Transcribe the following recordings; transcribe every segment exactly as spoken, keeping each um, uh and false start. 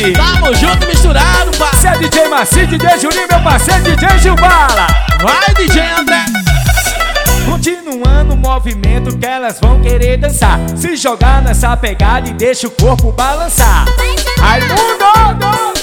quinze. Tamo junto e misturado, pá. Cê é D J Maci, D J Juninho, meu parceiro D J Gilbala. Vai, D J André. Continuando o movimento que elas vão querer dançar, se jogar nessa pegada e deixa o corpo balançar. Raimundo!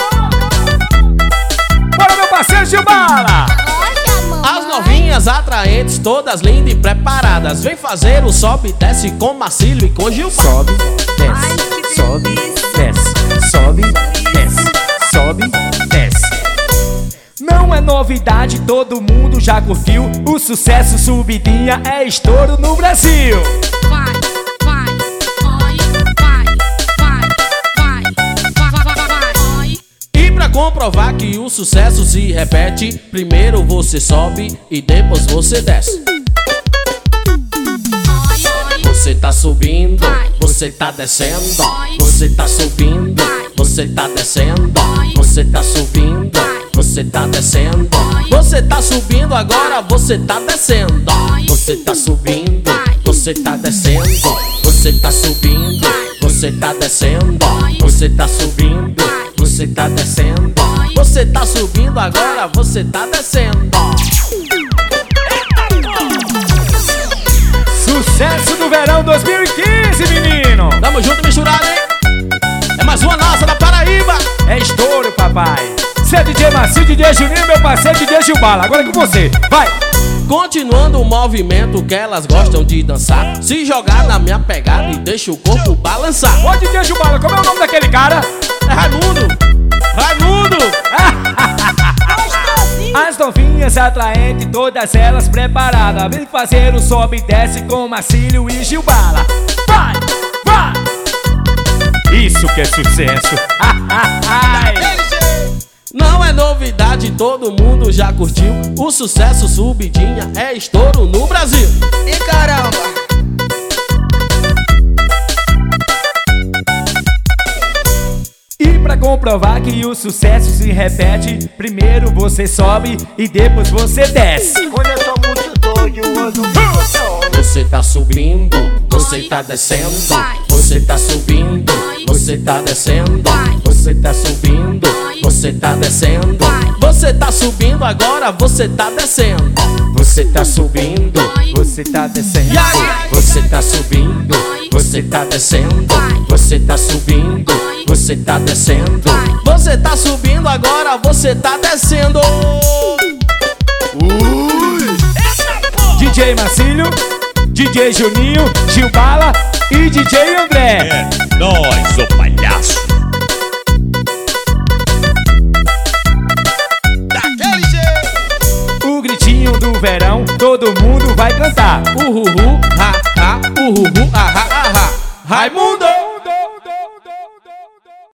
Bora, meu parceiro Gilbala! As novinhas atraentes, todas lindas e preparadas, vem fazer o sobe e desce com Marcílio e com Gilbala. Sobe, desce, sobe, desce, sobe, desce, sobe, desce. Não é novidade, todo mundo já curtiu. O sucesso Subidinha é estouro no Brasil. Vai, vai, vai, vai, vai, vai, vai, vai. E pra comprovar que o sucesso se repete, primeiro você sobe e depois você desce. Você tá subindo, você tá descendo. Você tá subindo, você tá descendo. Você tá subindo, você tá descendo. Você tá subindo agora, você tá descendo. Você tá subindo, você tá descendo. Você tá subindo, você tá descendo. Você tá subindo, você tá descendo. Você tá subindo agora, você tá descendo. Sucesso do verão dois mil e quinze, menino! Tamo junto misturado, hein? É mais uma nossa da Paraíba. É estouro, papai. Cê é D J Maci, D J Juninho, meu parceiro D J Gilbala. Agora é com você, vai! Continuando o movimento que elas gostam de dançar, se jogar na minha pegada e deixa o corpo balançar. Ô D J Gilbala, como é o nome daquele cara? É Raimundo! Raimundo! As novinhas atraentes, todas elas preparadas, vem fazer o sobe e desce com Marcílio e Gilbala. Vai, vai! Isso que é sucesso! Não é novidade, todo mundo já curtiu. O sucesso Subidinha é estouro no Brasil. E caramba! E pra comprovar que o sucesso se repete, primeiro você sobe e depois você desce. Quando eu sou muito doido, eu ando muito. Você tá subindo, você tá descendo. Você tá subindo, você tá descendo. Você tá subindo, você tá descendo. Você tá subindo agora, você tá descendo. Você tá subindo, Você tá descendo. você tá subindo, você tá descendo. Você tá subindo, você tá descendo. Você tá subindo agora, você tá descendo. D J Marcílio, D J Juninho, Gilbala e D J André. É nóis, ô palhaço. Daquele jeito. O gritinho do verão, todo mundo vai cantar. Uhuhu, ha, ha, uhuhu, ah, ha, ah, ha. Raimundo!